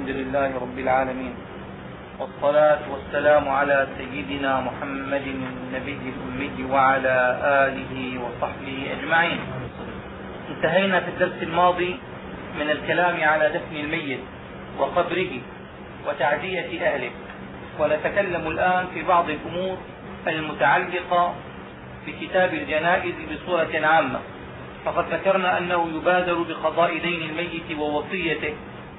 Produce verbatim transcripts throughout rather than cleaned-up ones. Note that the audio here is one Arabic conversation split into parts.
الحمد لله رب العالمين، والصلاة والسلام على سيدنا محمد النبي الأمي وعلى آله وصحبه أجمعين. انتهينا في الدرس الماضي من الكلام على دفن الميت وقبره وتعزية أهله، ونتكلم الآن في بعض الأمور المتعلقة بكتاب الجنائز بصورة عامة. فقد ذكرنا أنه يبادر بقضاء دين الميت ووصيته،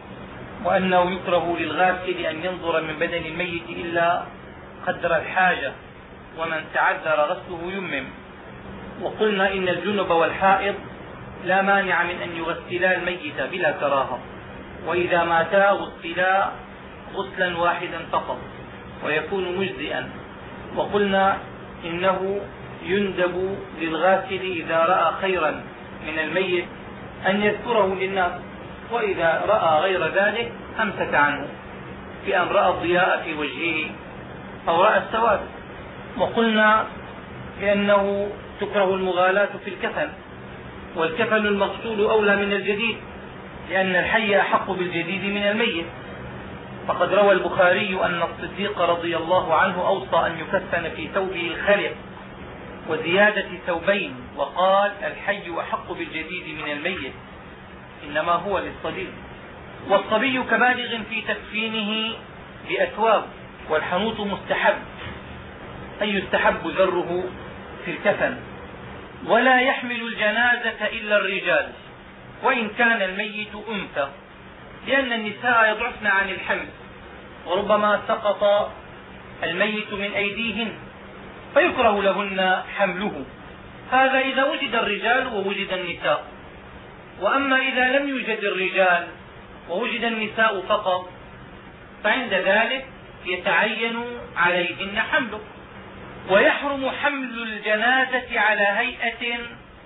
وأنه يكره للغاسل أن ينظر من بدن الميت إلا قدر الحاجة، ومن تعذر غسله يمم. وقلنا إن الجنب والحائض لا مانع من أن يغسلا الميت بلا كراهة، وإذا ماتا غسلا غسلا واحدا فقط ويكون مجزئا. وقلنا إنه يندب للغاسل إذا رأى خيرا من الميت أن يذكره للناس، وإذا رأى غير ذلك أمسك عنه، بأن رأى الضياء في وجهه أو رأى السواد. وقلنا بأنه تكره المغالاة في الكفن، والكفن المغسول أولى من الجديد، لأن الحي أحق بالجديد من الميت. فقد روى البخاري أن الصديق رضي الله عنه أوصى أن يكفن في ثوبه الخلق وزيادة ثوبين، وقال: الحي أحق بالجديد من الميت، إنما هو للصبي. والصبي كبالغ في تكفينه بأثواب، والحنوط مستحب، أي يستحب ذره في الكفن. ولا يحمل الجنازة إلا الرجال، وإن كان الميت أنثى، لأن النساء يضعفن عن الحمل، وربما سقط الميت من أيديهن فيكره لهن حمله. هذا إذا وجد الرجال ووجد النساء. وأما إذا لم يوجد الرجال ووجد النساء فقط، فعند ذلك يتعين عليهن حمله. ويحرم حمل الجنازة على هيئة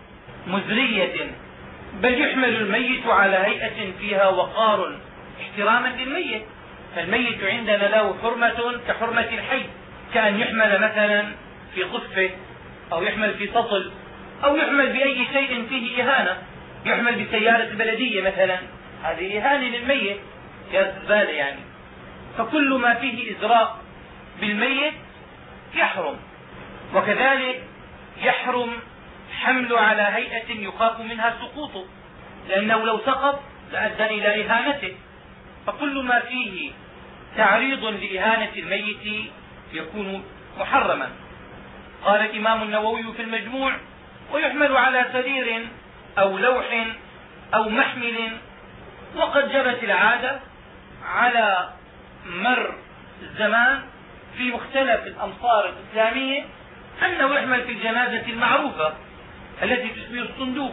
مزرية، بل يحمل الميت على هيئة فيها وقار احتراما للميت. فالميت عندنا له حرمة كحرمة الحي، كأن يحمل مثلا في قفه، أو يحمل في سطل، أو يحمل بأي شيء فيه إهانة، يحمل بسيارة البلدية مثلا، هذه إهانة للميت يا زبالة يعني. فكل ما فيه إزراء بالميت يحرم. وكذلك يحرم حمل على هيئة يخاف منها سقوطه، لأنه لو سقط لأدى إلى إهانته. فكل ما فيه تعريض لإهانة الميت يكون محرما. قال الإمام النووي في المجموع: ويحمل على سرير أو لوح أو محمل. وقد جرت العادة على مر الزمان في مختلف الأمصار الإسلامية أنه يحمل في الجنازة المعروفة التي تشبه الصندوق،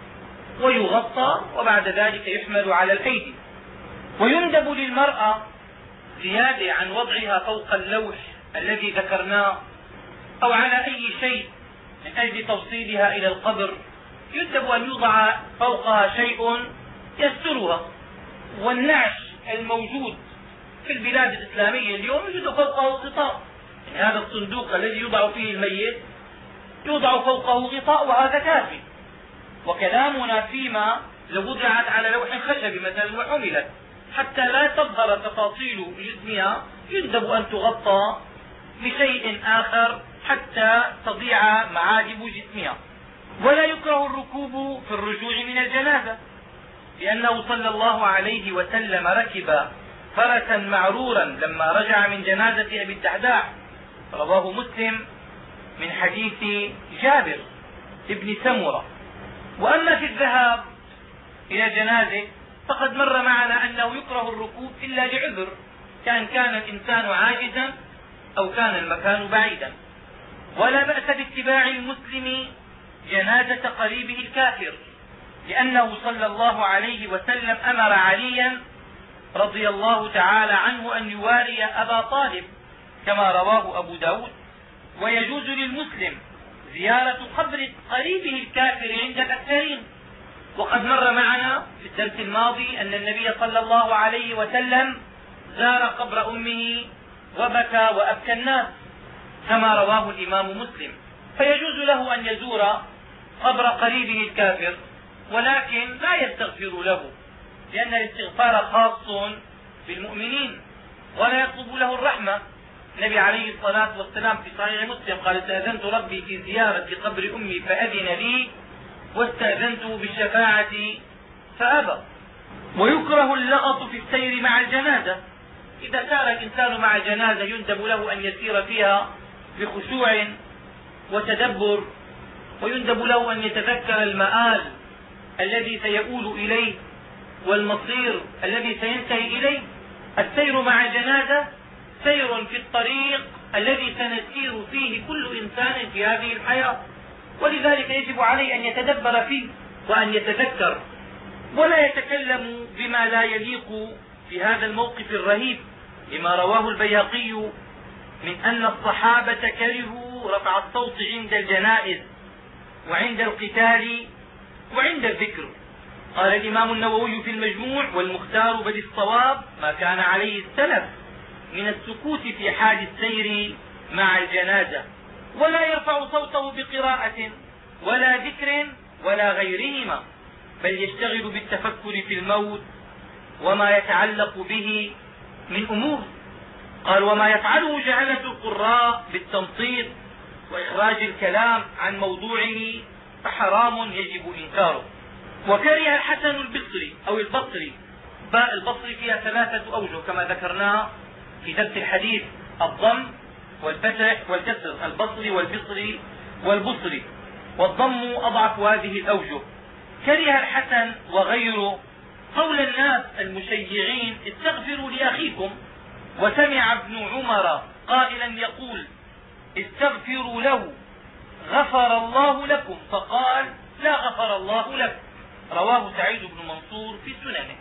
ويغطى، وبعد ذلك يحمل على الأيدي. ويندب للمرأة زيادة عن وضعها فوق اللوح الذي ذكرناه، أو على أي شيء من أجل توصيلها إلى القبر، يندب أن يوضع فوقها شيء يسترها. والنعش الموجود في البلاد الإسلامية اليوم يوجد فوقه غطاء، هذا الصندوق الذي يوضع فيه الميت يوضع فوقه غطاء، وهذا كافي. وكلامنا فيما لو وضعت على لوح خشبي مثلا وحملت حتى لا تظهر تفاصيل جسمها، يندب أن تغطى بشيء آخر حتى تضيع معاجب جسمها. ولا يكره الركوب في الرجوع من الجنازة، لأنه صلى الله عليه وسلم ركب فرسا معرورا لما رجع من جنازة أبي الدحداح، رواه مسلم من حديث جابر ابن سمرة. وأما في الذهاب إلى جنازة فقد مر معنا أنه يكره الركوب إلا لعذر، كان كان الإنسان عاجزا أو كان المكان بعيدا. ولا بأس باتباع المسلم جنازة قريبه الكافر، لأنه صلى الله عليه وسلم أمر عليا رضي الله تعالى عنه أن يواري أبا طالب كما رواه أبو داود. ويجوز للمسلم زيارة قبر قريبه الكافر عند الأكثرين. وقد مر معنا في الدرس الماضي أن النبي صلى الله عليه وسلم زار قبر أمه وبكى وأبكى الناس كما رواه الإمام مسلم. فيجوز له أن يزور قبر قريبه الكافر، ولكن لا يستغفر له، لأن الاستغفار خاص بالمؤمنين ولا يطلب له الرحمة. النبي عليه الصلاة والسلام في صحيح مسلم قال: استأذنت ربي في زيارة قبر أمي فأذن لي واستأذنته بالشفاعة فأبى. ويكره اللغط في السير مع الجنازة. إذا سار الإنسان مع الجنازة يندب له أن يسير فيها بخشوع وتدبر، ويندب له أن يتذكر المآل الذي سيؤول إليه والمصير الذي سينتهي إليه. السير مع الجنازة سير في الطريق الذي سنسير فيه كل إنسان في هذه الحياة، ولذلك يجب عليه أن يتدبر فيه وأن يتذكر ولا يتكلم بما لا يليق في هذا الموقف الرهيب، لما رواه البيهقي من أن الصحابة كرهوا رفع الصوت عند الجنائز وعند القتال وعند الذكر. قال الإمام النووي في المجموع: والمختار بل الصواب ما كان عليه السلف من السكوت في حال السير مع الجنازة، ولا يرفع صوته بقراءة ولا ذكر ولا غيرهما، بل يشتغل بالتفكر في الموت وما يتعلق به من أمور. قال: وما يفعله جهلة القراء بالتمطيط وإخراج الكلام عن موضوعه فحرام يجب إنكاره. وكره الحسن البصري أو البصري، باء البصري فيها ثلاثة أوجه كما ذكرنا في درس الحديث: الضم والفتح والكسر، البصري والبصري والبصري، والضم أضعف هذه الأوجه. كره الحسن وغيره قول الناس المشيعين: استغفروا لأخيكم، وسمع ابن عمر قائلا يقول: استغفروا له غفر الله لكم، فقال: لا غفر الله لك. رواه سعيد بن منصور في سننه.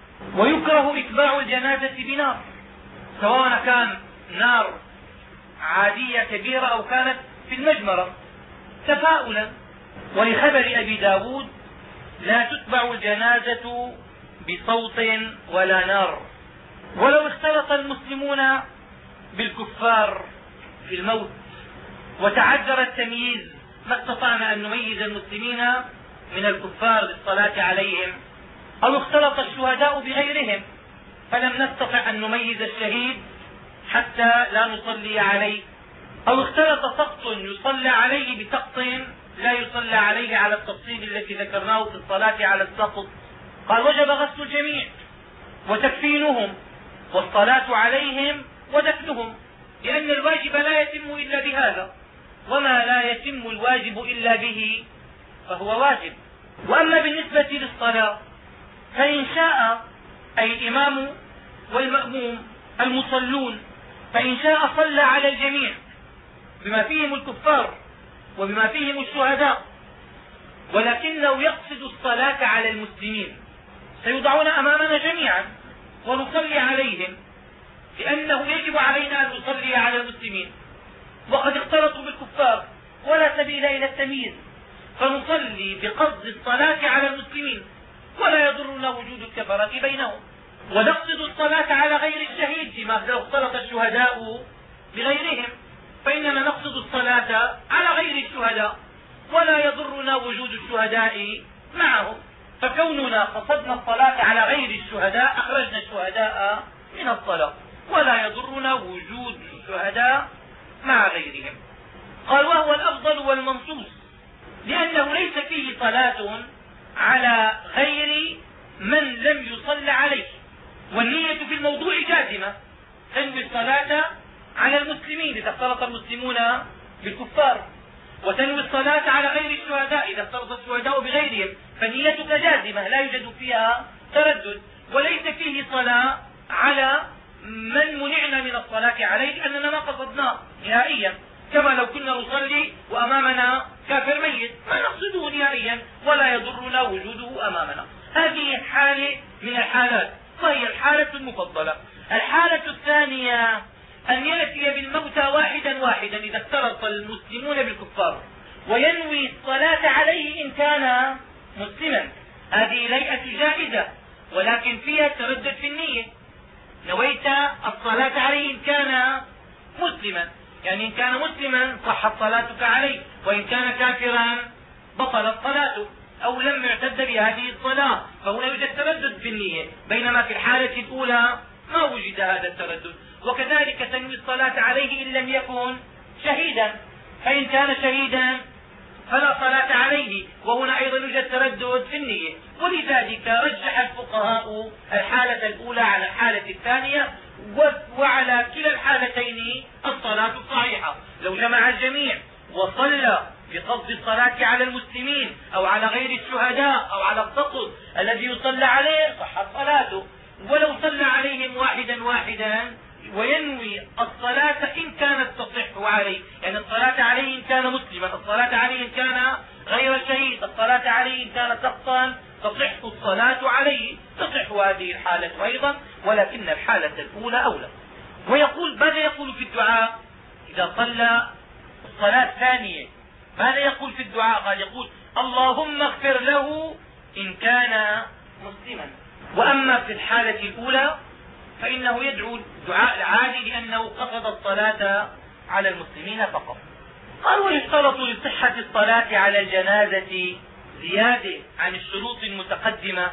ويكره إتباع الجنازة بنار، سواء كان نار عادية كبيرة أو كانت في المجمرة، تفاؤلا. ولخبر أبي داود: لا تتبع الجنازة بصوت ولا نار. ولو اختلط المسلمون بالكفار في الموت وتعذر التمييز ما استطعنا أن نميز المسلمين من الكفار بالصلاة عليهم، أو اختلط الشهداء بغيرهم فلم نستطع أن نميز الشهيد حتى لا نصلي عليه، أو اختلط سقط يصلى عليه بسقط لا يصلى عليه على التفصيل الذي ذكرناه في الصلاة على السقط. قال: وجب غسل الجميع وتكفينهم والصلاة عليهم ودفنهم، لأن الواجب لا يتم إلا بهذا، وما لا يتم الواجب إلا به فهو واجب. وأما بالنسبة للصلاة فإن شاء، أي الإمام والمأموم المصلون، فإن شاء صلى على الجميع بما فيهم الكفار وبما فيهم الشهداء، ولكنه يقصد الصلاة على المسلمين. سيوضعون أمامنا جميعا ونصلي عليهم، لأنه يجب علينا أن نصلي على المسلمين، وقد اختلطوا بالكفار ولا سبيل إلى التمييز، فنصلي بقصد الصلاة على المسلمين ولا يضرنا وجود الكفرة بينهم. ونقصد الصلاة على غير الشهيد فيما لو اختلط الشهداء بغيرهم، فإننا نقصد الصلاة على غير الشهداء ولا يضرنا وجود الشهداء معهم. فكوننا قصدنا الصلاة على غير الشهداء أخرجنا الشهداء من الصلاة، ولا يضرنا وجود الشهداء مع غيرهم. قال: وهو الأفضل والمنصوص، لأنه ليس فيه صلاة على غير من لم يصل عليه، والنية في الموضوع جازمة، تنوي الصلاة على المسلمين إذا اختلط المسلمون بالكفار، وتنوي الصلاة على غير الشهداء إذا اختلط الشهداء بغيرهم، فنيتك جازمة لا يوجد فيها تردد. وليس فيه صلاة على من منعنا من الصلاة عليه، لأننا ما قصدناه نهائيا، كما لو كنا نصلي وأمامنا كافر ميت ما نقصده نهائيا ولا يضرنا وجوده أمامنا. هذه حالة من الحالات، وهي الحالة المفضلة. الحالة الثانية أن يأتي بالموتى واحدا واحدا إذا اختلط المسلمون بالكفار، وينوي الصلاة عليه إن كان مسلما. هذه ليئة جائزة، ولكن فيها تردد في النية. نويت الصلاة عليه إن كان مسلما، يعني إن كان مسلما صحت صلاتك عليه، وإن كان كافرا بطلت صلاته أو لم يعتد بهذه الصلاة، فهنا يوجد تردد في النية. بينما في الحالة الأولى ما وجد هذا التردد. وكذلك تنوي الصلاة عليه إن لم يكن شهيدا، فإن كان شهيدا فلا صلاة عليه، وهنا أيضا يوجد تردد في النية. ولذلك رجح الفقهاء الحالة الأولى على الحالة الثانية، وعلى كلا الحالتين الصلاة الصحيحة. لو جمع الجميع وصلى بقصد الصلاة على المسلمين أو على غير الشهداء أو على التقصد الذي يصلى عليه صحت صلاته. ولو صلى عليهم واحدا واحدا وينوي الصلاة إن كانت تصح عليه، يعني الصلاة عليه إن كان مسلما، الصلاة عليه إن كان غير شهيد، الصلاة عليه إن كان سقطا، تصح الصلاة عليه، تصح هذه الحالة أيضا، ولكن الحالة الأولى أولى. ويقول ماذا يقول في الدعاء إذا صلى الصلاة الثانية؟ ماذا يقول في الدعاء؟ قال يقول اللهم اغفر له إن كان مسلما. وأما في الحالة الأولى فإنه يدعو الدعاء العادي لأنه قصد الصلاة على المسلمين فقط. قال ويشترط لصحة الصلاة على الجنازة زيادة عن الشروط المتقدمة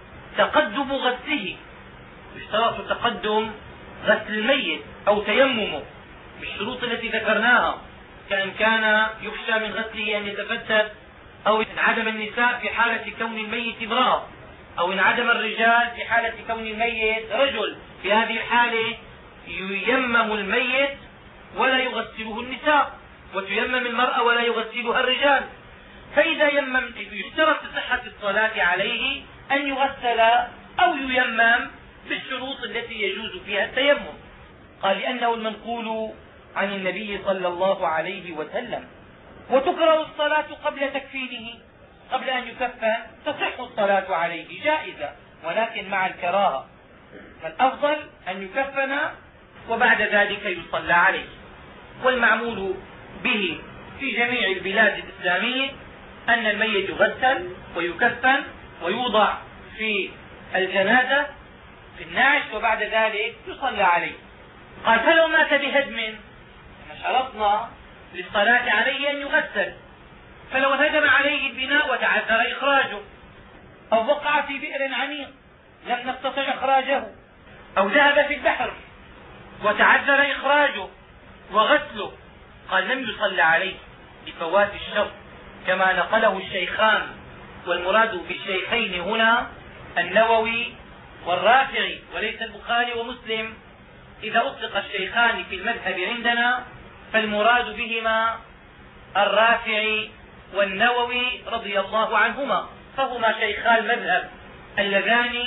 تقدم غسله. يشترط تقدم غسل الميت أو تيممه بالشروط التي ذكرناها، كأن كان يخشى من غسله أن يتفتت، أو انعدم النساء في حالة كون الميت امرأة، أو انعدم الرجال في حالة كون الميت رجل. في هذه الحالة ييمم الميت ولا يغسله النساء، وتيمم المرأة ولا يغسلها الرجال. فإذا يمم يشترط صحة الصلاة عليه أن يغسل أو ييمم بالشروط التي يجوز فيها التيمم. قال لأنه المنقول عن النبي صلى الله عليه وسلم. وتكره الصلاة قبل تكفينه، قبل أن يكفن تصح الصلاة عليه جائزة، ولكن مع الكراهة. فالأفضل أن يكفن وبعد ذلك يصلى عليه. والمعمول به في جميع البلاد الإسلامية أن الميت يغسل ويكفن ويوضع في الجنازة في النعش وبعد ذلك يصلى عليه. قال فلو مات بهدم، شرطنا للصلاة عليه أن يغسل، فلو هدم عليه البناء وتعذر إخراجه، أو وقع في بئر عميق لم نستطع إخراجه، أو ذهب في البحر وتعذر إخراجه وغسله، قال لم يصلى عليه لفوات الشرط كما نقله الشيخان. والمراد بالشيخين هنا النووي والرافعي وليس البخاري ومسلم. إذا أطلق الشيخان في المذهب عندنا فالمراد بهما الرافعي والنووي رضي الله عنهما، فهما شيخا المذهب اللذان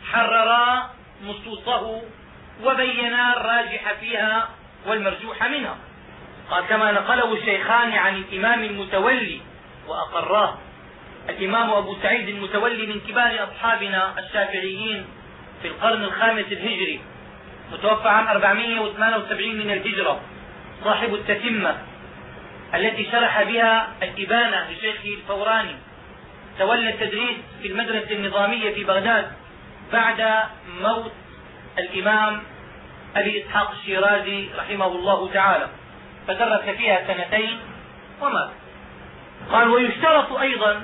حررا نصوصه وبينا الراجح فيها والمرجوح منها. قال كما نقله الشيخان عن الإمام المتولي وأقراه الإمام أبو سعيد المتولي من كبار أصحابنا الشافعيين في القرن الخامس الهجري، متوفى عام أربعمائة وثمانية وسبعين من الهجرة، صاحب التتمة التي شرح بها الإبانة لشيخه الفوراني. تولى التدريس في المدرسة النظامية في بغداد بعد موت الإمام أبي إسحاق الشيرازي رحمه الله تعالى، فدرس فيها سنتين ومات. قال ويشترط أيضا،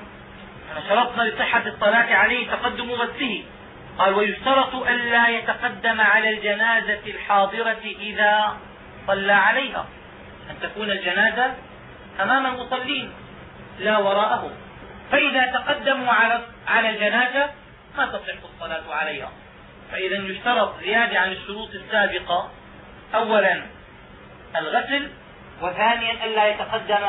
شرطنا لصحة الصلاة عليه تقدم غسله، قال ويشترط ألا يتقدم على الجنازة الحاضرة إذا صلى عليها، أن تكون الجنازة أمام المصلين لا وراءهم، فإذا تقدموا على على الجنازة ما تصح الصلاة عليها. فإذا يشترط زيادة عن الشروط السابقة، أولا الغسل، وثانيا ألا يتقدم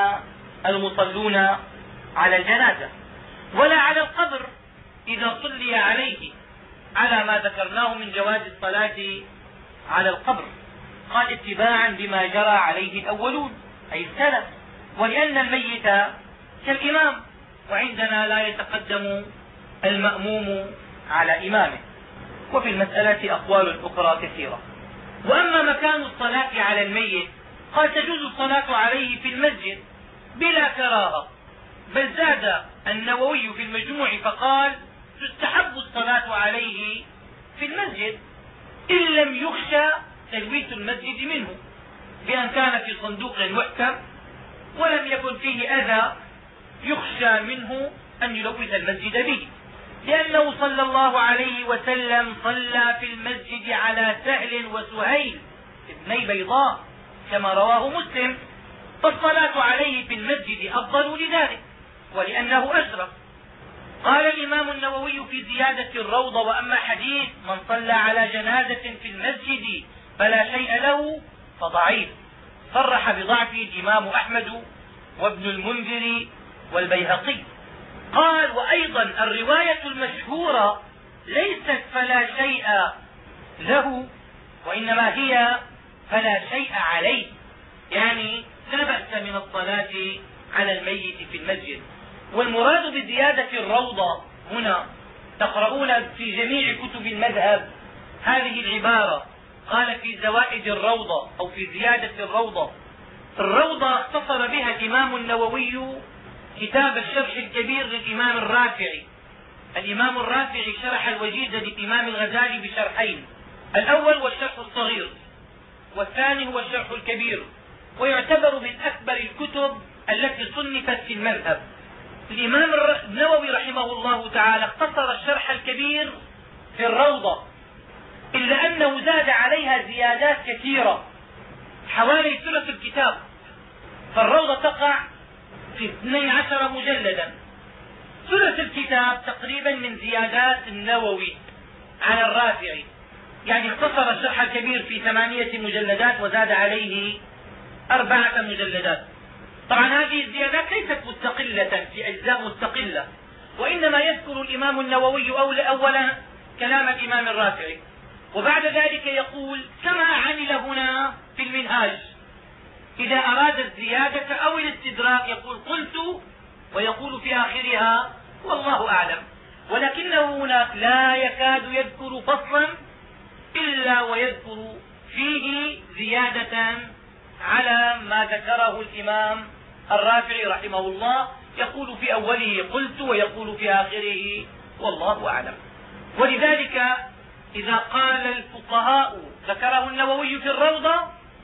المصلون على الجنازة ولا على القبر إذا صلي عليه، على ما ذكرناه من جواز الصلاة على القبر. قال اتباعا بما جرى عليه الأولون أي السلف، ولأن الميت كالإمام وعندنا لا يتقدم المأموم على إمامه. وفي المسألة أقوال أخرى كثيرة. وأما مكان الصلاة على الميت قال تجوز الصلاة عليه في المسجد بلا كراهة، بل زاد النووي في المجموع فقال تستحب الصلاة عليه في المسجد إن لم يخشى تلويث المسجد منه، بأن كان في صندوق محكم ولم يكن فيه أذى يخشى منه أن يلوث المسجد به. لأنه صلى الله عليه وسلم صلى في المسجد على سهل وسهيل ابني بيضاء كما رواه مسلم، فالصلاة عليه في المسجد أفضل لذلك ولأنه أشرف. قال الإمام النووي في زيادة الروضة: وأما حديث من صلى على جنازة في المسجد فلا شيء له فضعيف، صرح بضعفه الإمام أحمد وابن المنذر والبيهقي. قال: وأيضا الرواية المشهورة ليست فلا شيء له، وإنما هي فلا شيء عليه، يعني لا بأس من الصلاة على الميت في المسجد. والمراد بزيادة الروضة هنا تقرؤون في جميع كتب المذهب هذه العبارة. قال: في زوائد الروضة أو في زيادة الروضة. الروضة اختصر بها الإمام النووي كتاب الشرح الكبير للإمام الرافعي. الإمام الرافعي شرح الوجيز للإمام الغزالي بشرحين، الأول هو الشرح الصغير والثاني هو الشرح الكبير، ويعتبر من أكبر الكتب التي صنفت في المذهب. الإمام النووي رحمه الله تعالى اختصر الشرح الكبير في الروضة، إلا أنه زاد عليها زيادات كثيرة حوالي ثلث الكتاب. فالروضة تقع في اثني عشر مجلدا، ثلث الكتاب تقريبا من زيادات النووي على الرافعي، يعني اختصر الشرح الكبير في ثمانية مجلدات وزاد عليه أربعة مجلدات. طبعا هذه الزيادات ليست مستقلة في أجزاء مستقلة، وإنما يذكر الإمام النووي أولا كلام الإمام الرافعي، وبعد ذلك يقول كما عمل هنا في المنهاج. إذا أراد الزيادة أو الاستدراك يقول قلت، ويقول في آخرها والله أعلم. ولكنه هناك لا يكاد يذكر فصلا إلا ويذكر فيه زيادة على ما ذكره الإمام الرافعي رحمه الله، يقول في أوله قلت ويقول في آخره والله أعلم. ولذلك إذا قال الفقهاء ذكره النووي في الروضة،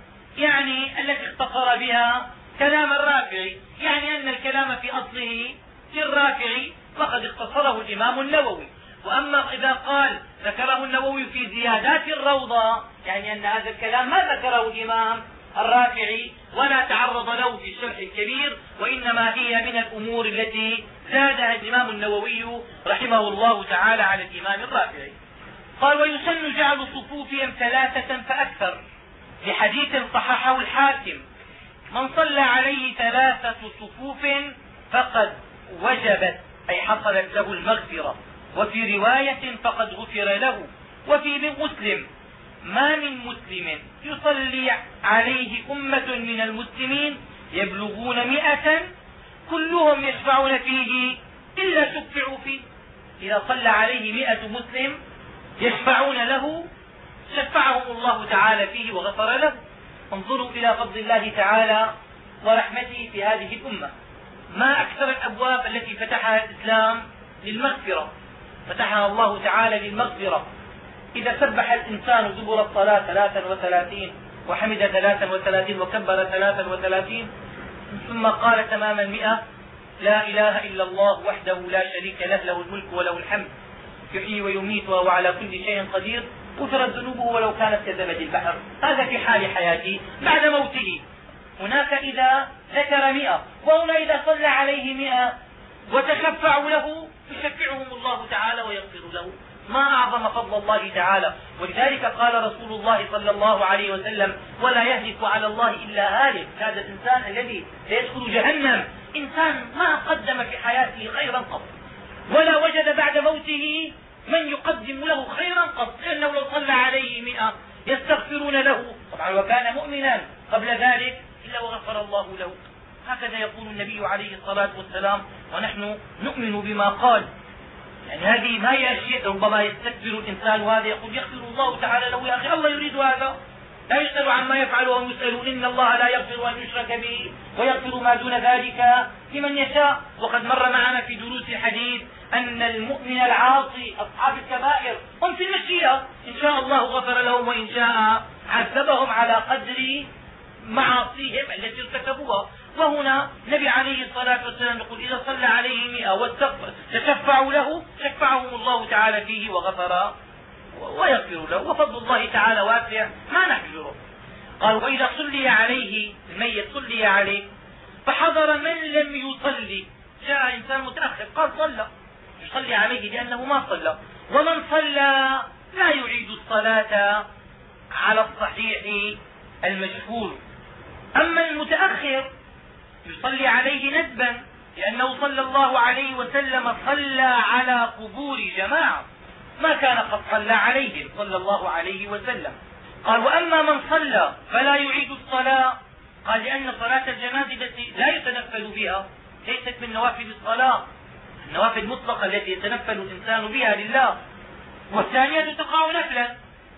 يعني التي اختصر بها كلام الرافعي، يعني أن الكلام في أصله للرافعي فقد اختصره الإمام النووي. وأما إذا قال ذكره النووي في زيادات الروضة، يعني أن هذا الكلام ما ذكره الإمام الرافعي ولا تعرض له في الشرح الكبير، وإنما هي من الأمور التي زادها الإمام النووي رحمه الله تعالى على الإمام الرافعي. قال: ويسن جعل صفوفهم ثلاثة فأكثر، لحديث صححه الحاكم: من صلى عليه ثلاثة صفوف فقد وجبت، أي حصلت له المغفرة. وفي رواية فقد غفر له. وفي مسلم: ما من مسلم يصلي عليه أمة من المسلمين يبلغون مئة كلهم يشفعون فيه إلا شفعوا فيه. إذا صلى عليه مئة مسلم يشفعون له شفعهم الله تعالى فيه وغفر له. انظروا إلى فضل الله تعالى ورحمته في هذه الأمة. ما أكثر الأبواب التي فتحها الإسلام للمغفرة، فتحها الله تعالى للمغفرة. إذا سبح الإنسان دبر الصلاة ثلاثا وثلاثين وحمد ثلاثا وثلاثين وكبر ثلاثا وثلاثين ثم قال تمام المئة: لا إله إلا الله وحده لا شريك له، له الملك وله الحمد يحيي ويميت وهو على كل شيء قدير، غفرت ذنوبه ولو كانت كزبد البحر. هذا في حال حياته. بعد موته هناك إذا ذكر مئة، وهنا إذا صلى عليه مئة وتشفعوا له يشفعهم الله تعالى ويغفر له. ما أعظم فضل الله تعالى. ولذلك قال رسول الله صلى الله عليه وسلم: ولا يهلك على الله إلا هالك. هذا الإنسان الذي سيدخل جهنم إنسان ما قدم في حياته خيرا قط، ولا وجد بعد موته من يقدم له خيرا قط، لأنه لو صلى عليه مئة يستغفرون له طبعا وكان مؤمنا قبل ذلك إلا وغفر الله له. هكذا يقول النبي عليه الصلاة والسلام، ونحن نؤمن بما قال. يعني هذه ما هي أشياء ربما يستكبر الإنسان، وهذا يقول يغفر الله تعالى له. يا أخي الله يريد هذا، لا يسأل عما يفعل وهم يسألون. إن الله لا يغفر أن يشرك به ويغفر ما دون ذلك لمن يشاء. وقد مر معنا في دروس الحديث أن المؤمن العاصي أصحاب الكبائر هم في المشيئة، إن شاء الله غفر لهم وإن شاء عذبهم على قدر معاصيهم التي ارتكبوها. وهنا النبي عليه الصلاة والسلام يقول إذا صلى عليه مئة وتشفعوا له شفعهم الله تعالى فيه وغفر ويغفر له، وفضل الله تعالى واسع ما نحجره. قال وإذا صلي عليه الميت صلي عليه فحضر من لم يصلي، جاء إنسان متأخر قال صلى، يصلي عليه لأنه ما صلى. ومن صلى لا يعيد الصلاة على الصحيح المشهور. أما المتأخر يصلي عليه ندبا لأنه صلى الله عليه وسلم صلى على قبور جماعة ما كان قد صلى عليهم صلى الله عليه وسلم. قال وأما من صلى فلا يعيد الصلاة، قال لأن صلاة الجنازة لا يتنفل بها، ليست من نوافل الصلاة، النوافل المطلقة التي يتنفل الإنسان بها لله، والثانية تقع نفلا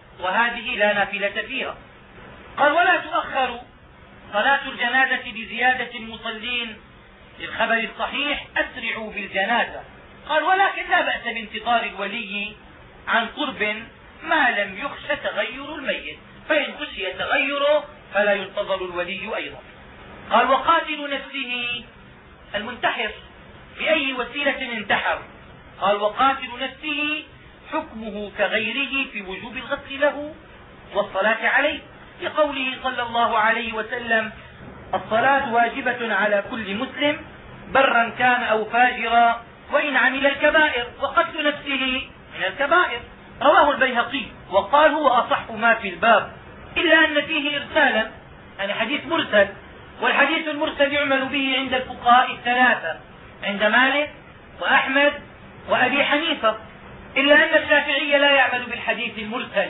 وهذه لا نافلة فيها. قال ولا تؤخر صلاة الجنازة بزيادة المصلين للخبر الصحيح أسرعوا بالجنازة. قال ولكن لا بأس بانتظار الولي عن قرب ما لم يخش تغير الميت، فإن خشي تغيره فلا ينتظر الولي أيضا. قال وقاتل نفسه المنتحر بأي وسيلة انتحر، قال وقاتل نفسه حكمه كغيره في وجوب الغسل له والصلاة عليه، لقوله صلى الله عليه وسلم الصلاة واجبة على كل مسلم برا كان أو فاجرا وإن عمل الكبائر، وقتل نفسه من الكبائر. رواه البيهقي وقال هو أصح ما في الباب إلا أن فيه إرسالا، يعني حديث مرسل، والحديث المرسل يعمل به عند الفقهاء الثلاثة، عند مالك وأحمد وأبي حنيفة، إلا أن الشافعي لا يعمل بالحديث المرسل،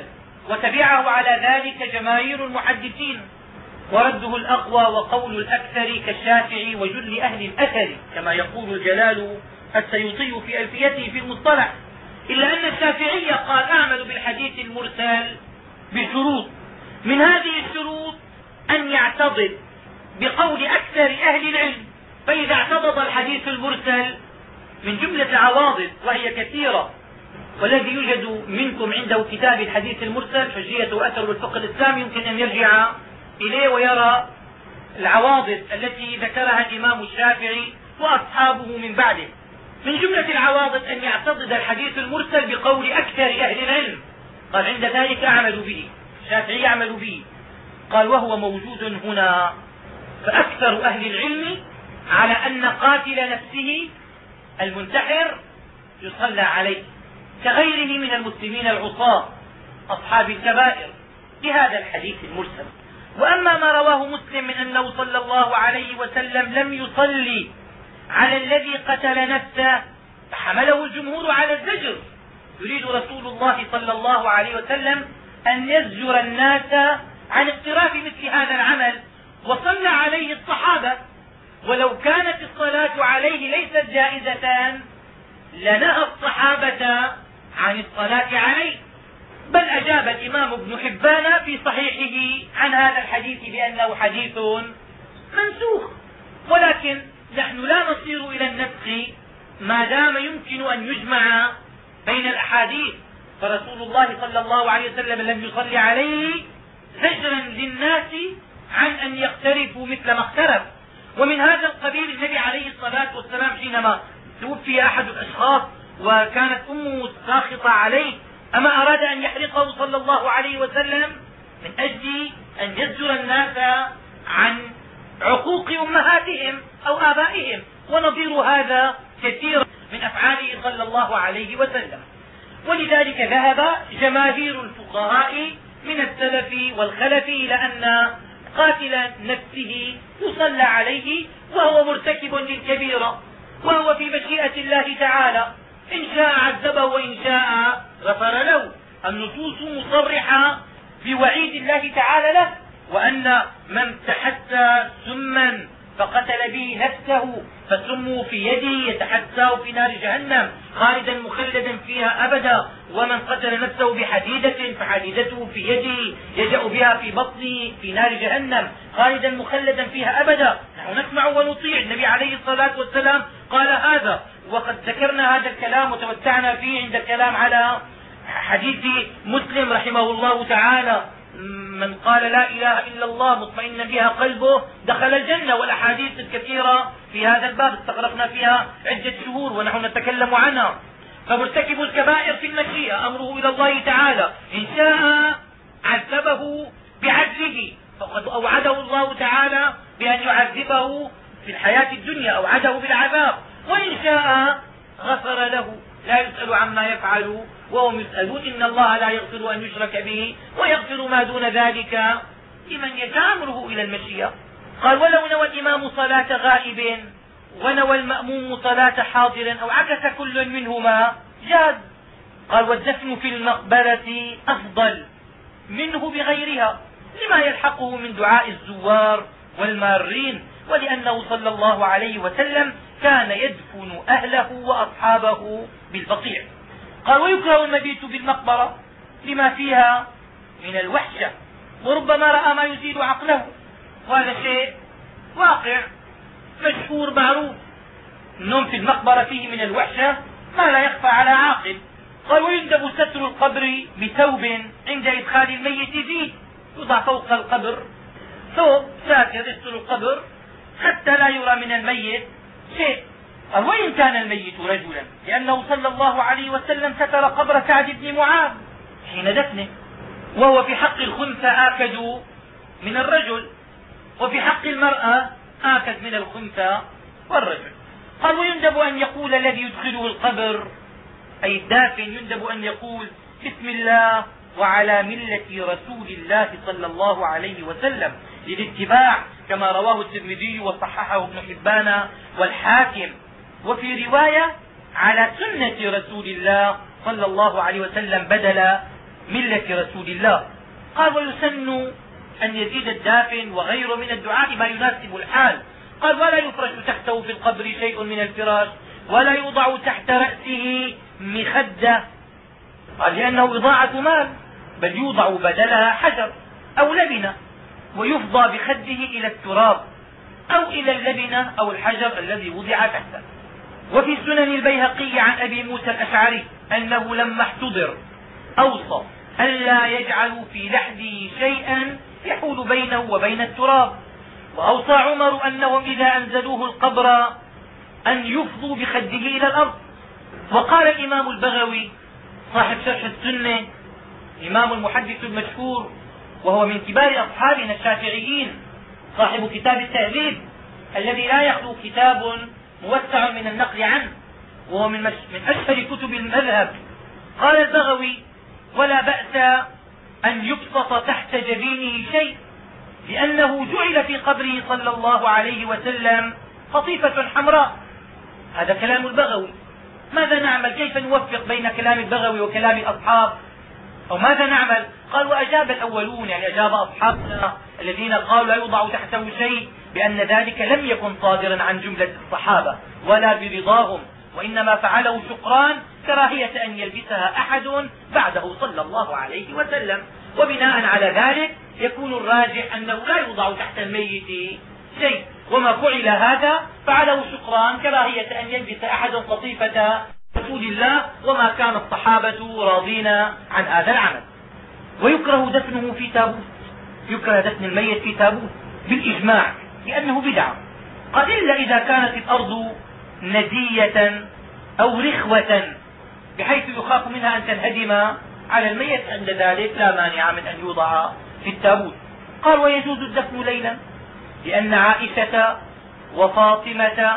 وتبعه على ذلك جماهير المحدثين، ورده الأقوى وقول الأكثر كالشافعي وجل أهل الأثر كما يقول الجلال السيوطي في ألفيته في المصطلح. إلا أن الشافعي قال أعمل بالحديث المرسل بشروط، من هذه الشروط أن يعتضد بقول أكثر أهل العلم، فإذا اعتضد الحديث المرسل من جملة عواضد وهي كثيرة، والذي يوجد منكم عنده كتاب الحديث المرسل حجية وأثر الفقه الإسلامي يمكن أن يرجع إليه ويرى العواضد التي ذكرها الإمام الشافعي وأصحابه من بعده. من جملة العواضد أن يعتضد الحديث المرسل بقول أكثر أهل العلم، قال عند ذلك أعمل به، الشافعي يعمل به. قال وهو موجود هنا، فأكثر أهل العلم على أن قاتل نفسه المنتحر يصلى عليه كغيره من المسلمين العصاة أصحاب الكبائر بهذا الحديث المرسل. وأما ما رواه مسلم من أنه صلى الله عليه وسلم لم يصلي على الذي قتل نفسه فحمله الجمهور على الزجر، يريد رسول الله صلى الله عليه وسلم أن يزجر الناس عن اقتراف مثل هذا العمل، وصلى عليه الصحابة، ولو كانت الصلاة عليه ليست جائزة لنهى الصحابة عن الصلاة عليه. بل أجاب الإمام ابن حبان في صحيحه عن هذا الحديث بأنه حديث منسوخ، ولكن نحن لا نصير إلى النسخ ما دام يمكن أن يجمع بين الأحاديث، فرسول الله صلى الله عليه وسلم لم يصلي عليه زجرا للناس عن أن يقترفوا مثل ما اقترف. ومن هذا القبيل النبي عليه الصلاة والسلام حينما توفي أحد الأشخاص وكانت أمه ساخطة عليه، أما أراد أن يحرقه صلى الله عليه وسلم من أجل أن يزجر الناس عن عقوق أمهاتهم أو آبائهم، ونظير هذا كثير من أفعاله صلى الله عليه وسلم. ولذلك ذهب جماهير الفقهاء من السلف والخلف إلى أن قاتل نفسه يصلى عليه وهو مرتكب للكبيرة، وهو في مشيئة الله تعالى، إن شاء عذبه وإن شاء غفر له. النصوص مصرحة بوعيد الله تعالى له، وأن من تحسى سما فقتل به نفسه فسمه في يده يتحسى في نار جهنم خالدا مخلدا فيها أبدا، ومن قتل نفسه بحديدة فحديدته في يده يجأ بها في بطنه في نار جهنم خالدا مخلدا فيها أبدا. نحن نسمع ونطيع، النبي عليه الصلاة والسلام قال هذا، وقد ذكرنا هذا الكلام وتوسعنا فيه عند الكلام على حديث مسلم رحمه الله تعالى من قال لا إله إلا الله مطمئنا بها قلبه دخل الجنة، والأحاديث الكثيرة في هذا الباب استغرقنا فيها عدة شهور ونحن نتكلم عنها. فمرتكب الكبائر في المشيئة أمره إلى الله تعالى، إن شاء عذبه بعدله، فقد أوعده الله تعالى بأن يعذبه في الحياة الدنيا، أوعده بالعذاب، وإن شاء غفر له، لا يسأل عما يفعل وهم يسألون، إن الله لا يغفر أن يشرك به ويغفر ما دون ذلك لمن يشاء أمره إلى المشيئة. قال ولو نوى الإمام صلاة غائب ونوى المأموم صلاة حاضر أو عكس كل منهما جاز. قال والدفن في المقبرة أفضل منه بغيرها لما يلحقه من دعاء الزوار والمارين، ولأنه صلى الله عليه وسلم كان يدفن أهله وأصحابه بالبقيع. قال ويكره المبيت بالمقبرة لما فيها من الوحشة، وربما رأى ما يزيد عقله، وهذا شيء واقع مشهور معروف، النوم في المقبرة فيه من الوحشة ما لا يخفى على عاقل. قال ويندب ستر القبر بثوب عند إدخال الميت فيه، يوضع فوق القبر ثوب ساتر يستر القبر حتى لا يرى من الميت شيء. قال وإن كان الميت رجلا، لأنه صلى الله عليه وسلم ستر قبر سعد بن معاذ حين دفنه، وهو في حق الخنثى آكد من الرجل، وفي حق المرأة آكد من الخنثى والرجل. قال ويندب أن يقول الذي يدخله القبر أي الدافن، يندب أن يقول بسم الله وعلى ملة رسول الله صلى الله عليه وسلم للاتباع، كما رواه الترمذي وصححه ابن حبان والحاكم. وفي رواية على سنة رسول الله صلى الله عليه وسلم بدل ملة رسول الله. قال ويسن أن يزيد الدافن وغيره من الدعاء ما يناسب الحال. قال ولا يفرش تحته في القبر شيء من الفراش، ولا يوضع تحت رأسه مخدة، قال لأنه إضاعة مال، بل يوضع بدلها حجر أو لبنة ويفضى بخده إلى التراب أو إلى اللبنة أو الحجر الذي وضع تحته. وفي سنن البيهقي عن أبي موسى الأشعري أنه لما احتضر أوصى ألا يجعلوا في لحده شيئا يحول بينه وبين التراب، وأوصى عمر أنهم إذا أنزلوه القبر أن يفضوا بخده إلى الأرض. وقال الإمام البغوي صاحب شرح السنة، الإمام المحدث المشهور وهو من كبار أصحابنا الشافعيين، صاحب كتاب التهذيب الذي لا يخلو كتاب موسع من النقل عنه، وهو من, من أشهر كتب المذهب. قال البغوي ولا بأس أن يبسط تحت جبينه شيء، لأنه جعل في قبره صلى الله عليه وسلم قطيفة حمراء. هذا كلام البغوي. ماذا نعمل؟ كيف نوفق بين كلام البغوي وكلام الأصحاب؟ أو ماذا نعمل؟ قال وأجاب الأولون، يعني أجاب أصحابنا الذين قالوا لا يوضع تحته شيء، بأن ذلك لم يكن صادرا عن جملة الصحابة ولا برضاهم، وإنما فعله شكران كراهية أن يلبسها أحد بعده صلى الله عليه وسلم. وبناء على ذلك يكون الراجح أنه لا يوضع تحت الميت شيء، وما فعل هذا فعله شكران كراهية أن يلبس أحد قطيفة رسول الله، وما كان الصحابة راضين عن هذا العمل. ويكره دفنه في تابوت، يكره دفن الميت في تابوت بالإجماع لأنه بدعة. قال إلا إذا كانت الأرض ندية أو رخوة بحيث يخاف منها أن تنهدم على الميت، عند ذلك لا مانع من أن يوضع في التابوت. قال ويجوز الدفن ليلا، لأن عائشة وفاطمة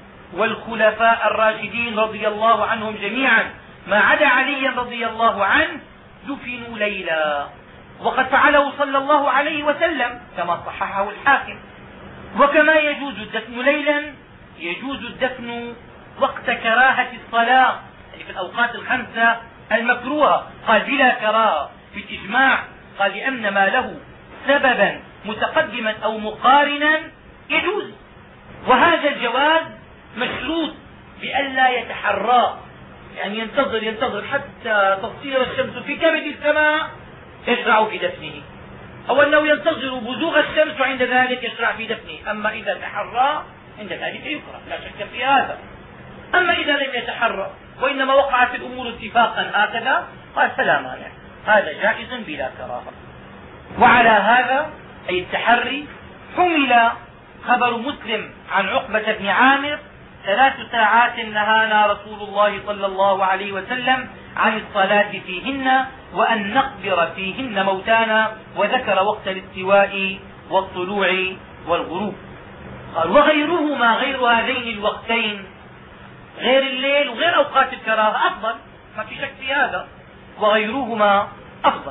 والخلفاء الراشدين رضي الله عنهم جميعا ما عدا علي رضي الله عنه دفنوا ليلا، وقد فعله صلى الله عليه وسلم كما صححه الحاكم. وكما يجوز الدفن ليلا يجوز الدفن وقت كراهة الصلاة، يعني في الأوقات الخمسة المكروهة. قال بلا كراهة في الإجماع، قال لأن ما له سببا متقدما أو مقارنا يجوز. وهذا الجواز مشروط بألا يتحرى، يعني ينتظر ينتظر حتى تصير الشمس في كبد السماء يشرع في دفنه، أو أنه ينتظر بزوغ الشمس وعند ذلك يشرع في دفنه. أما إذا تحرى عند ذلك يكره، لا شك في هذا. أما إذا لم يتحرى وإنما وقعت الأمور اتفاقا هكذا قال فلا مانع، هذا جائز بلا كراهة. وعلى هذا أي التحري حمل خبر مسلم عن عقبة بن عامر: ثلاث ساعات نهانا رسول الله صلى الله عليه وسلم عن الصلاة فيهن وأن نقبر فيهن موتانا، وذكر وقت الاستواء والطلوع والغروب. قال: وغيرهما، غير هذين الوقتين، غير الليل وغير أوقات الكراهة أفضل، ما في شك في هذا، وغيرهما أفضل،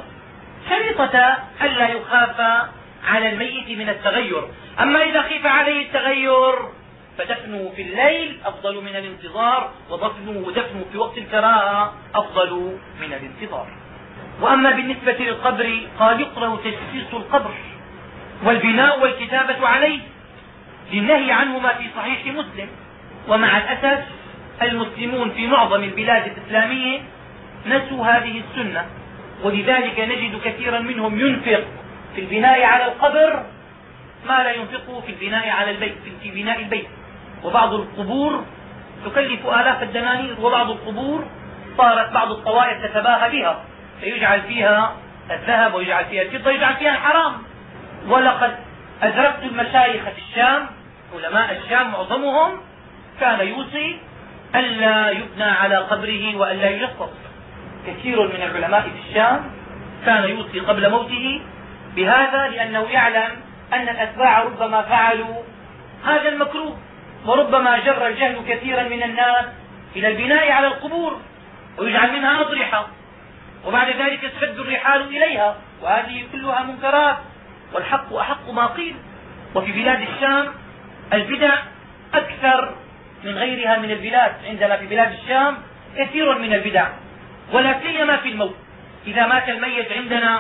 شريطة ألا يخاف على الميت من التغير. أما إذا خيف عليه التغير فدفنه في الليل أفضل من الانتظار، ودفنه ودفنه في وقت الكراهة أفضل من الانتظار. وأما بالنسبة للقبر قال: يكره تجسيس القبر والبناء والكتابة عليه للنهي عنهما في صحيح مسلم. ومع الأسف المسلمون في معظم البلاد الإسلامية نسوا هذه السنة، ولذلك نجد كثيرا منهم ينفق في البناء على القبر ما لا ينفقه في البناء على البيت في بناء البيت. وبعض القبور تكلف آلاف الدنانير، وبعض القبور صارت بعض الطوائف تتباهى بها، فيجعل فيها الذهب ويجعل فيها الفضة ويجعل فيها الحرام. ولقد أدركت المشايخ في الشام، علماء الشام معظمهم كان يوصي ألا يبنى على قبره وألا يجسس. كثير من العلماء في الشام كان يوصي قبل موته بهذا، لأنه يعلم أن الأتباع ربما فعلوا هذا المكروه، وربما جر الجهل كثيرا من الناس إلى البناء على القبور ويجعل منها أضرحة، وبعد ذلك تشد الرحال إليها، وهذه كلها منكرات، والحق أحق ما قيل. وفي بلاد الشام البدع أكثر من غيرها من البلاد. عندنا في بلاد الشام كثير من البدع، ولا سيما في الموت. إذا مات الميت عندنا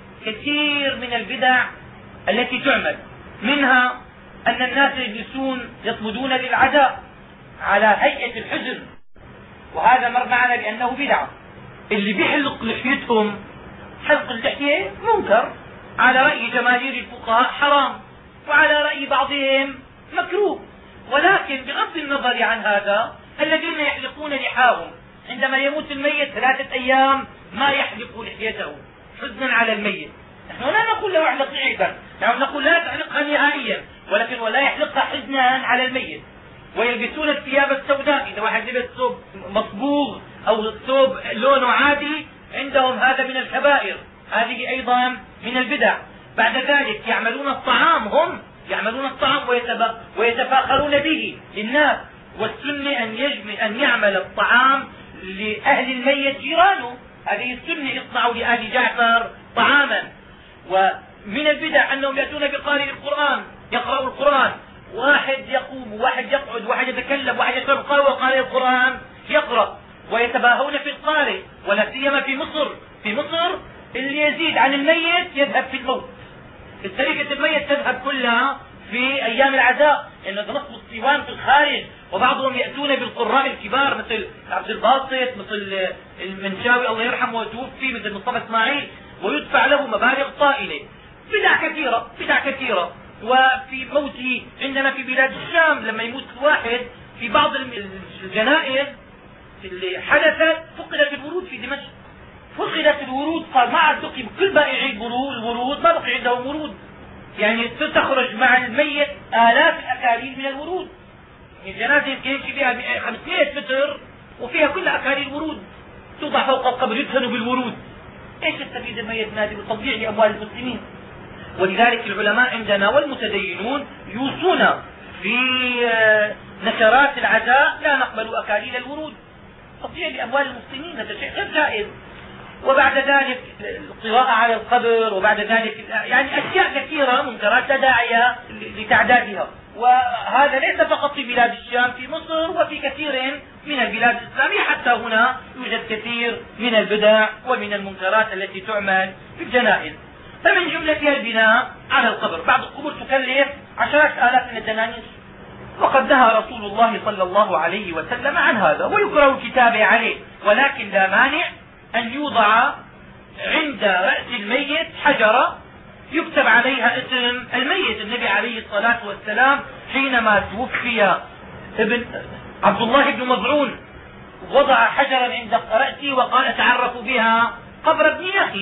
كثير من البدع التي تعمل، منها أن الناس يجلسون يصمدون للعزاء على هيئة الحزن، وهذا مر معنا بأنه بدعة. اللي بيحلق لحيتهم حلق اللحية منكر، على رأي جماهير الفقهاء حرام، وعلى رأي بعضهم مكروه. ولكن بغض النظر عن هذا، الذين يحلقون لحاهم عندما يموت الميت ثلاثة أيام ما يحلق لحيته حزنا على الميت، نحن لا نقول له احلق لحيتك، نحن نقول لا تحلقها نهائيا، ولكن ولا يحلقها حزنا على الميت. ويلبسون الثياب السوداء، إذا واحد لبس ثوب مصبوغ أو ثوب لونه عادي عندهم هذا من الكبائر، هذه أيضا من البدع. بعد ذلك يعملون الطعام، هم يعملون الطعام ويتفاخرون به للناس، والسنة أن يجمع أن يعمل الطعام لأهل الميت جيرانه، هذه السنة: يصنعوا لأهل جعفر طعاما. ومن البدع أنهم يأتون بقارئ القرآن يقرأ القرآن، واحد يقوم وواحد يقعد وواحد يتكلم وواحد يشرب قهوة وقارئ القرآن يقرأ، ويتباهون في القارئ. ولا سيما في مصر، في مصر اللي يزيد عن الميت يذهب في الموت، التركة الميت تذهب كلها في أيام العزاء، لأنه نصب الصيوان في الخارج. وبعضهم يأتون بالقراء الكبار مثل عبد الباسط، مثل المنشاوي الله يرحمه وتوفي، مثل مصطفى اسماعيل، ويدفع له مبالغ طائلة. بدع كثيرة، بدع كثيرة. وفي موته عندنا في بلاد الشام لما يموت الواحد في بعض الجنائز اللي حدثت فقدت الورود في دمشق، فقدت الورود، قال ما عاد بقي كل بائعي الورود ما بقي عندهم ورود، يعني تخرج مع الميت آلاف الأكاليل من الورود. الجنازة يمكن فيها خمسمائة متر وفيها كل أكاليل ورود، توضع فوق القبر يدفنوا بالورود. ايش يستفيد الميت من هذه التضييع لأموال المسلمين؟ ولذلك العلماء عندنا والمتدينون يوصون في نشرات العزاء: لا نقبل أكاليل الورود، تضييع لأموال المسلمين، هذا شيء غير جائز. وبعد ذلك القراءة على القبر، وبعد ذلك يعني أشياء كثيرة منكرات لا داعي لتعدادها. وهذا ليس فقط في بلاد الشام، في مصر وفي كثير من البلاد الإسلامية، حتى هنا يوجد كثير من البدع ومن المنكرات التي تعمل في الجنائز. فمن جملتها البناء على القبر. بعض القبور تكلف عشرات آلاف من الدنانير، وقد نهى رسول الله صلى الله عليه وسلم عن هذا، ويكره الكتابة عليه، ولكن لا مانع أن يوضع عند رأس الميت حجرة يكتب عليها اسم الميت. النبي عليه الصلاة والسلام حينما توفي ابن عبد الله بن مظعون وضع حجرا عند رأسه وقال: تعرفوا بها قبر ابن أخي.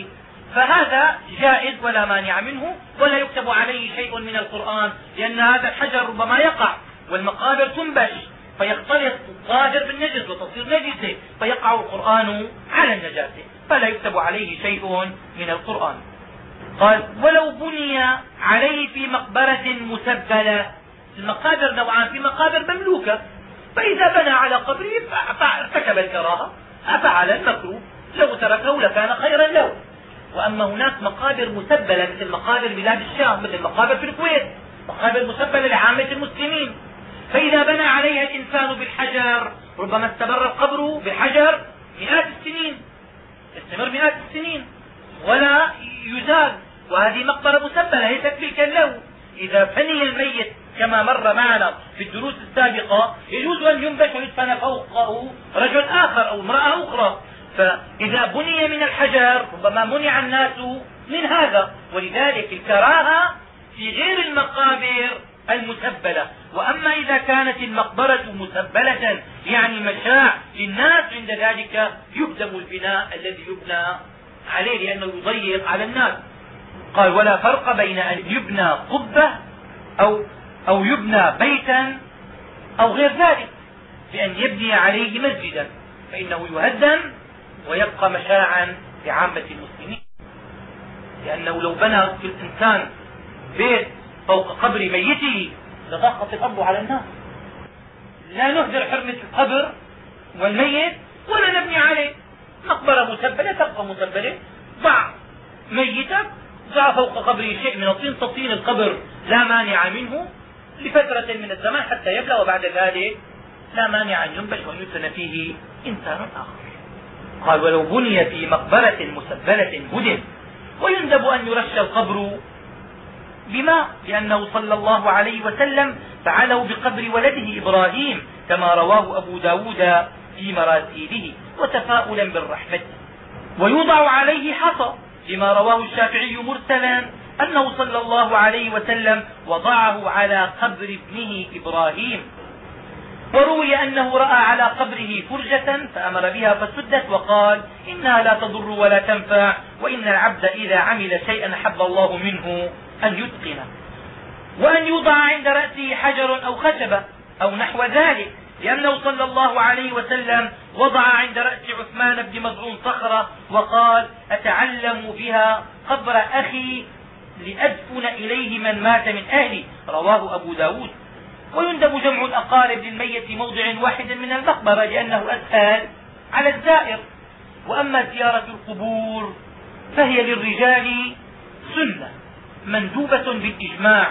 فهذا جائز ولا مانع منه، ولا يكتب عليه شيء من القرآن، لأن هذا الحجر ربما يقع والمقابر تنبش فيختلط الظاهر بالنجس وتصير نجسة فيقع القرآن على النجاسة، فلا يكتب عليه شيء من القرآن. قال ولو بني عليه في مقبرة مسبلة. المقابر نوعان، في مقابر مملوكة، فإذا بنى على قبره فارتكب الكراهة، أفعل المكروه، لو تركه لكان خيرا له. وأما هناك مقابر مسبلة مثل مقابر بلاد الشام، مثل مقابر في الكويت، مقابر مسبلة لعامة المسلمين، فإذا بنى عليها الإنسان بالحجر ربما استمر القبر بالحجر مئات السنين، يستمر مئات السنين ولا يزال، وهذه مقبرة مسبلة ليست ملكا له. إذا فني الميت كما مر معنا في الدروس السابقة يجوز أن ينبش ويدفن فوقه رجل آخر أو امرأة أخرى، فإذا بني من الحجر ربما منع الناس من هذا، ولذلك الكراهة في غير المقابر المسبلة. وأما إذا كانت المقبرة مسبلة يعني مشاع للناس، عند ذلك يهدم البناء الذي يبنى عليه لأنه يضيق على الناس. قال ولا فرق بين أن يبنى قبة أو, أو يبنى بيتا أو غير ذلك، بأن يبني عليه مسجدا فإنه يهدم ويبقى مشاعا لعامة المسلمين، لأنه لو بنى في الإنسان بيت فوق قبر ميته لضاقت الأرض على الناس. لا نهدر حرمة القبر والميت ولا نبني عليه. مقبرة مسبلة تبقى مسبلة، ضع ميتك، ضع فوق قبره شيء من الطين، تطين القبر لا مانع منه لفترة من الزمان حتى يبلى، وبعد ذلك لا مانع أن ينبش وأن يدفن فيه إنسان آخر. قال ولو بني في مقبرة مسبلة هدم، ويندب أن يرش القبر بماء، لأنه صلى الله عليه وسلم فعله بقبر ولده إبراهيم كما رواه أبو داود في مراسيله وتفاؤلا بالرحمة. ويوضع عليه حصى لما رواه الشافعي مرسلا أنه صلى الله عليه وسلم وضعه على قبر ابنه إبراهيم. وروي أنه رأى على قبره فرجة فأمر بها فسدت، وقال إنها لا تضر ولا تنفع، وإن العبد إذا عمل شيئا حب الله منه أن يتقنه. وأن يوضع عند رأسه حجر أو خشبة أو نحو ذلك، لأنه صلى الله عليه وسلم وضع عند رأس عثمان بن مظعون صخرة وقال أتعلم بها قبر أخي لأدفن إليه من مات من أهلي، رواه أبو داود. ويندب جمع الأقارب للميت في موضع واحد من المقبرة لأنه أسهل على الزائر. وأما زيارة القبور فهي للرجال سنة مندوبة بالإجماع،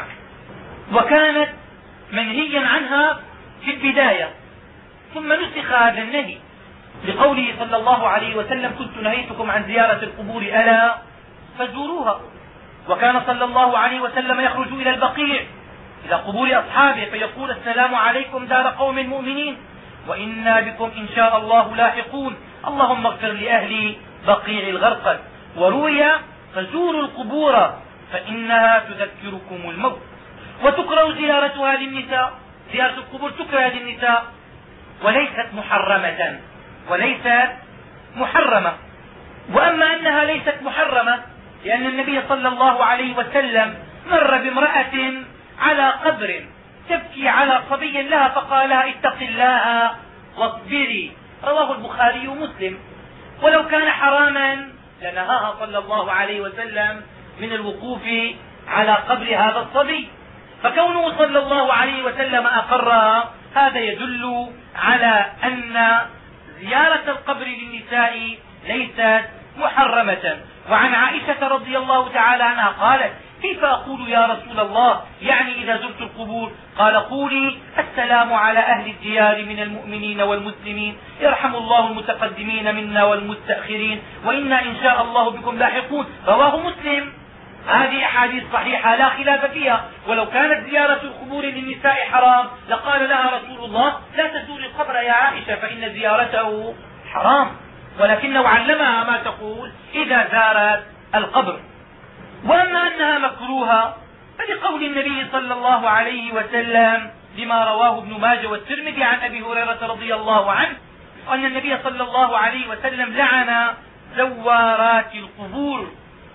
وكانت منهيا عنها في البداية، ثم نسخ هذا النهي لقوله صلى الله عليه وسلم كنت نهيتكم عن زيارة القبور ألا فزوروها. وكان صلى الله عليه وسلم يخرج إلى البقيع إلى قبور أصحابه فيقول السلام عليكم دار قوم مؤمنين وإنا بكم إن شاء الله لاحقون، اللهم اغفر لأهل بقيع الغرقد. وروي فزوروا القبور فإنها تذكركم الموت. وتكره زيارتها للنساء، زيارة القبور تكره للنساء وليست محرمة وليست محرمة. وأما أنها ليست محرمة لأن النبي صلى الله عليه وسلم مر بامرأة على قبر تبكي على صبي لها فقال لها اتق الله واصبري، رواه البخاري ومسلم. ولو كان حراما لنهاها صلى الله عليه وسلم من الوقوف على قبر هذا الصبي، فكونه صلى الله عليه وسلم أقرها هذا يدل على أن زيارة القبر للنساء ليست محرمة. وعن عائشة رضي الله تعالى عنها قالت كيف أقول يا رسول الله يعني إذا زرت القبور؟ قال قولي السلام على أهل الديار من المؤمنين والمسلمين، يرحم الله المتقدمين منا والمستأخرين وإنا إن شاء الله بكم لاحقون، رواه مسلم. هذه أحاديث صحيحة لا خلاف فيها. ولو كانت زيارة القبور للنساء حرام لقال لها رسول الله لا تزوري القبر يا عائشة فإن زيارته حرام، ولكنه علمها ما تقول إذا زارت القبر. وأما أنها مكروهة فلقول النبي صلى الله عليه وسلم لما رواه ابن ماجه والترمذي عن أبي هريرة رضي الله عنه أن النبي صلى الله عليه وسلم لعن زوارات القبور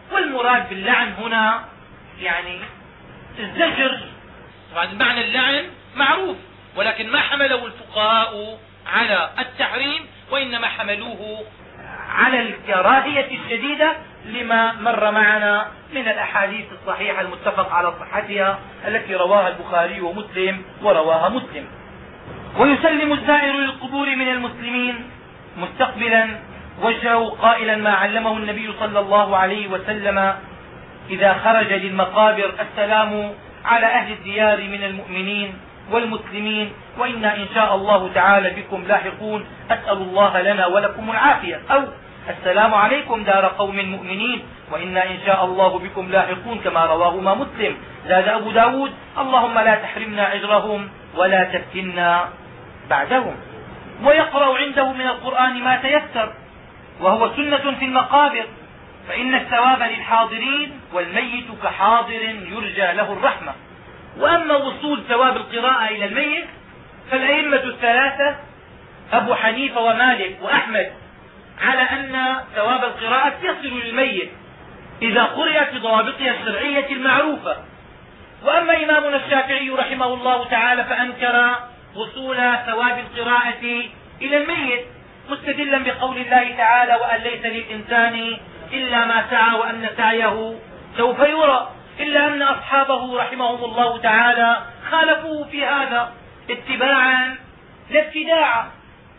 والمراد باللعن هنا يعني الزجر. طبعا معنى اللعن معروف، ولكن ما حمله الفقهاء على التحريم، وإنما حملوه على الكراهية الشديدة لما مر معنا من الأحاديث الصحيحة المتفق على صحتها التي رواها البخاري ومسلم ورواها مسلم. ويسلم الزائر للقبور من المسلمين مستقبلا وجهه قائلا ما علمه النبي صلى الله عليه وسلم إذا خرج للمقابر: السلام على أهل الديار من المؤمنين والمسلمين، وإنا إن شاء الله تعالى بكم لاحقون، أسأل الله لنا ولكم العافية. أو: السلام عليكم دار قوم مؤمنين، وإنا إن شاء الله بكم لاحقون، كما رواهما مسلم. زاد أبو داود: اللهم لا تحرمنا أجرهم ولا تفتنا بعدهم. ويقرأ عنده من القرآن ما تيسر، وهو سنة في المقابر، فإن الثواب للحاضرين والميت كحاضر يرجى له الرحمة. وأما وصول ثواب القراءة إلى الميت فالأئمة الثلاثة أبو حنيفة ومالك وأحمد على أن ثواب القراءة يصل للميت إذا قرأت بضوابطها الشرعية المعروفة. وأما إمامنا الشافعي رحمه الله تعالى فأنكر وصول ثواب القراءة إلى الميت، مستدلا بقول الله تعالى: وأن ليس للإنسان إلا ما سعى وأن سعيه سوف يرى، إلا أن أصحابه رحمهم الله تعالى خالفوه في هذا اتباعا لا ابتداعا،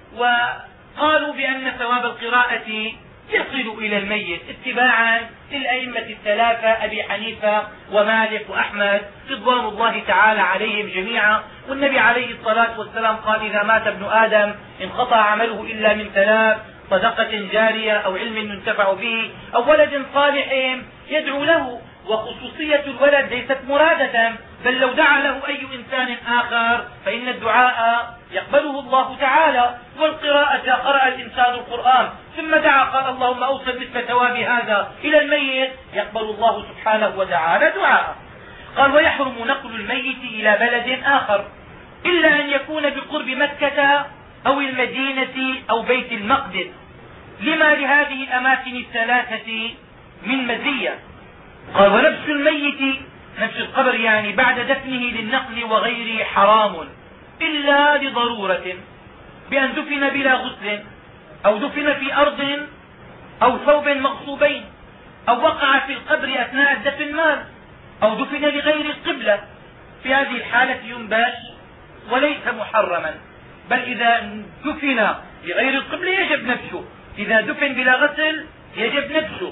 وقالوا بأن ثواب القراءة يصل إلى الميت اتباعا للأئمة الثلاثة أبي حنيفة ومالك وأحمد رضوان الله تعالى عليهم جميعا. والنبي عليه الصلاة والسلام قال: إذا مات ابن آدم انقطع عمله إلا من ثلاث: صدقة جارية أو علم ينتفع به أو ولد صالح يدعو له. وخصوصية الولد ليست مرادة، بل لو دعا له أي إنسان آخر فإن الدعاء يقبله الله تعالى. والقراءة قرأ الإنسان القرآن ثم دعا قال: اللهم أوصل مثل ثواب هذا إلى الميت، يقبل الله سبحانه وتعالى دعاءه. قال: ويحرم نقل الميت إلى بلد آخر إلا أن يكون بقرب مكة أو المدينة أو بيت المقدس، لما لهذه الأماكن الثلاثة من مزية. قال: ولبس الميت نفس القبر يعني بعد دفنه للنقل وغيره حرام إلا لضرورة، بأن دفن بلا غسل، أو دفن في أرض أو ثوب مغصوبين، أو وقع في القبر أثناء الدفن مال، أو دفن لغير القبلة. في هذه الحالة ينباش وليس محرما، بل إذا دفن لغير القبلة يجب نبشه، إذا دفن بلا غسل يجب نبشه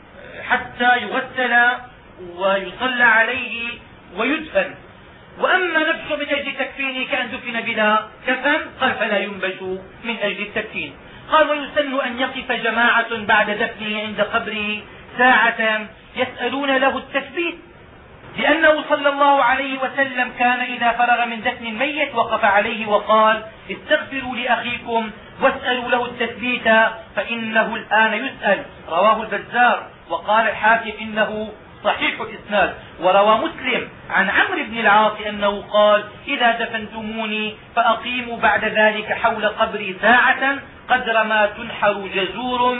حتى يغسل ويصلى عليه ويدفن. وأما نبشه من أجل تكفينه كأن دفن بلا كفن قال: فلا ينبش من أجل التكفين. قال: ويسن أن يقف جماعة بعد دفنه عند قبره ساعة يسألون له التثبيت، لأنه صلى الله عليه وسلم كان إذا فرغ من دفن الميت وقف عليه وقال: استغفروا لأخيكم واسألوا له التثبيت فإنه الآن يسأل. رواه البزار، وقال الحاكم إنه صحيح الإسناد. وروى مسلم عن عمرو بن العاص أنه قال: إذا دفنتموني فأقيموا بعد ذلك حول قبري ساعة قدر ما تنحر جزور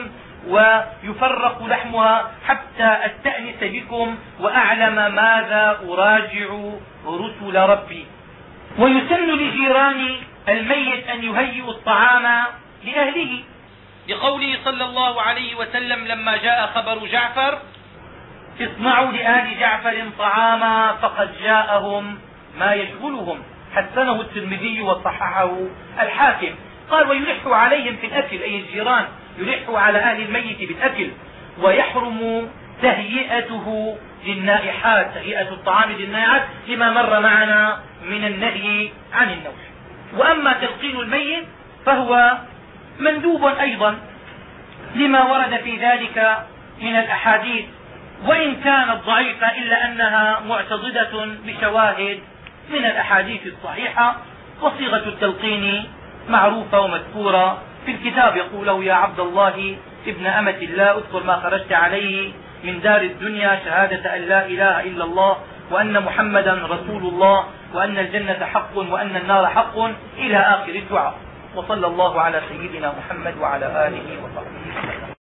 ويفرق لحمها حتى أستأنس بكم وأعلم ماذا أراجع رسل ربي. ويسن لجيران الميت أن يهيئوا الطعام لأهله، لقوله صلى الله عليه وسلم لما جاء خبر جعفر: اصنعوا لآل جعفر طعاما فقد جاءهم ما يشغلهم. حسنه الترمذي وصححه الحاكم. قال: ويلح عليهم في الأكل، أي الجيران يلح على أهل الميت بالأكل. ويحرم تهيئته للنائحات، تهيئة الطعام للنائحات لما مر معنا من النهي عن النوح. وأما تلقين الميت فهو مندوب أيضا لما ورد في ذلك من الأحاديث، وإن كانت ضعيفة إلا أنها معتضدة بشواهد من الأحاديث الصحيحة. وصيغة التلقين معروفة ومذكورة في الكتاب، يقوله: يا عبد الله ابن أمة الله اذكر ما خرجت عليه من دار الدنيا، شهادة أن لا إله إلا الله وأن محمدا رسول الله وأن الجنة حق وأن النار حق، إلى آخر الدعاء. وصلى الله على سيدنا محمد وعلى آله وصحبه.